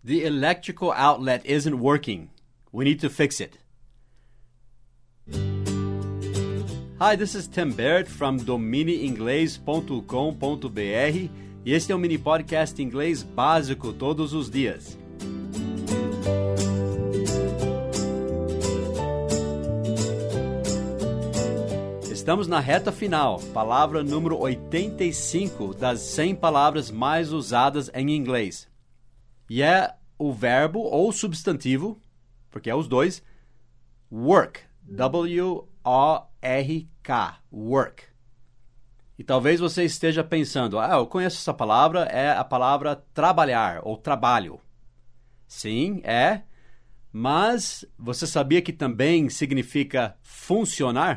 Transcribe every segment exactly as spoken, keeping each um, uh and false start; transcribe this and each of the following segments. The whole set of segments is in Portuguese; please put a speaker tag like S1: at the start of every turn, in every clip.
S1: The electrical outlet isn't working. We need to fix it. Hi, this is Tim Barrett from domine inglês ponto com ponto b r e este é um mini podcast inglês básico todos os dias. Estamos na reta final, palavra número oitenta e cinco das cem palavras mais usadas em inglês. E é o verbo ou substantivo, porque é os dois, work, W O R K, work. E talvez você esteja pensando, ah, eu conheço essa palavra, é a palavra trabalhar ou trabalho. Sim, é, mas você sabia que também significa funcionar?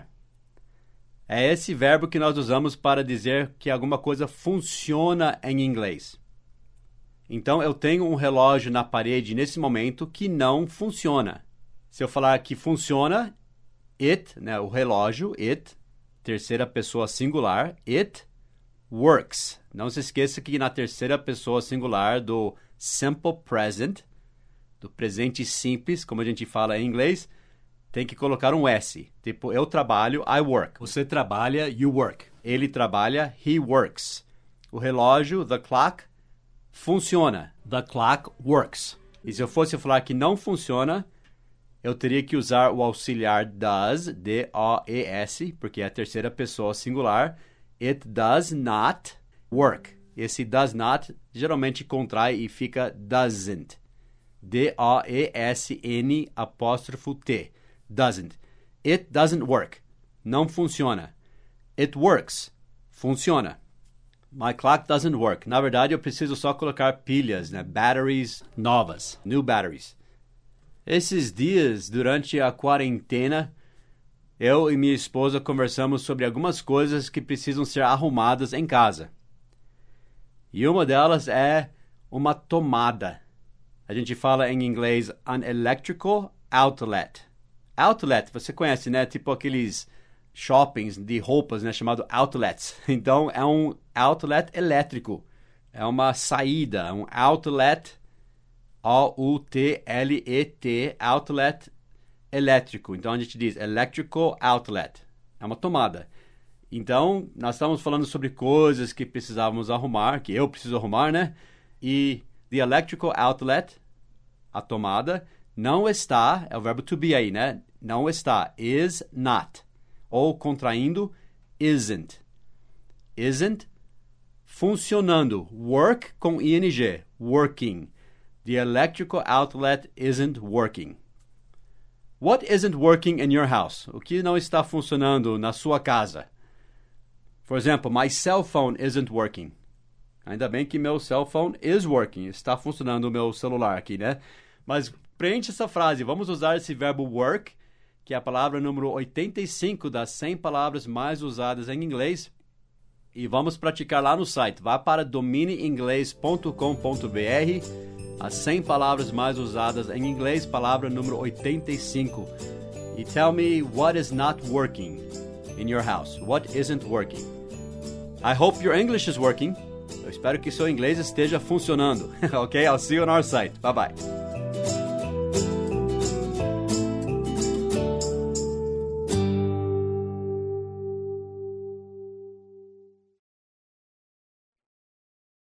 S1: É esse verbo que nós usamos para dizer que alguma coisa funciona em inglês. Então, eu tenho um relógio na parede nesse momento que não funciona. Se eu falar que funciona, it, né, o relógio, it, terceira pessoa singular, it works. Não se esqueça que na terceira pessoa singular do simple present, do presente simples, como a gente fala em inglês, tem que colocar um S. Tipo, eu trabalho, I work. Você trabalha, you work. Ele trabalha, he works. O relógio, the clock, funciona. The clock works. E se eu fosse falar que não funciona, eu teria que usar o auxiliar does, D O E S, porque é a terceira pessoa singular. It does not work. Esse does not geralmente contrai e fica doesn't. D O E S N apóstrofo T. Doesn't. It doesn't work. Não funciona. It works. Funciona. My clock doesn't work. Na verdade, eu preciso só colocar pilhas, né? Batteries novas. New batteries. Esses dias, durante a quarentena, eu e minha esposa conversamos sobre algumas coisas que precisam ser arrumadas em casa. E uma delas é uma tomada. A gente fala em inglês an electrical outlet. Outlet, você conhece, né? Tipo aqueles shoppings de roupas, né? Chamado outlets. Então, é um outlet elétrico. É uma saída, um outlet, O U T L E T, outlet elétrico. Então, a gente diz electrical outlet. É uma tomada. Então, nós estamos falando sobre coisas que precisávamos arrumar, que eu preciso arrumar, né? E the electrical outlet, a tomada, não está, é o verbo to be aí, né? Não está, is not. Ou contraindo, isn't. Isn't, funcionando. Work com ing, working. The electrical outlet isn't working. What isn't working in your house? O que não está funcionando na sua casa? For example, my cell phone isn't working. Ainda bem que meu cell phone is working. Está funcionando o meu celular aqui, né? Mas preenche essa frase. Vamos usar esse verbo work, que é a palavra número oitenta e cinco das cem palavras mais usadas em inglês. E vamos praticar lá no site. Vá para domine inglês ponto com ponto b r. As cem palavras mais usadas em inglês, palavra número oitenta e cinco. E tell me what is not working in your house. What isn't working. I hope your English is working. Eu espero que seu inglês esteja funcionando. Ok? I'll see you on our site. Bye bye.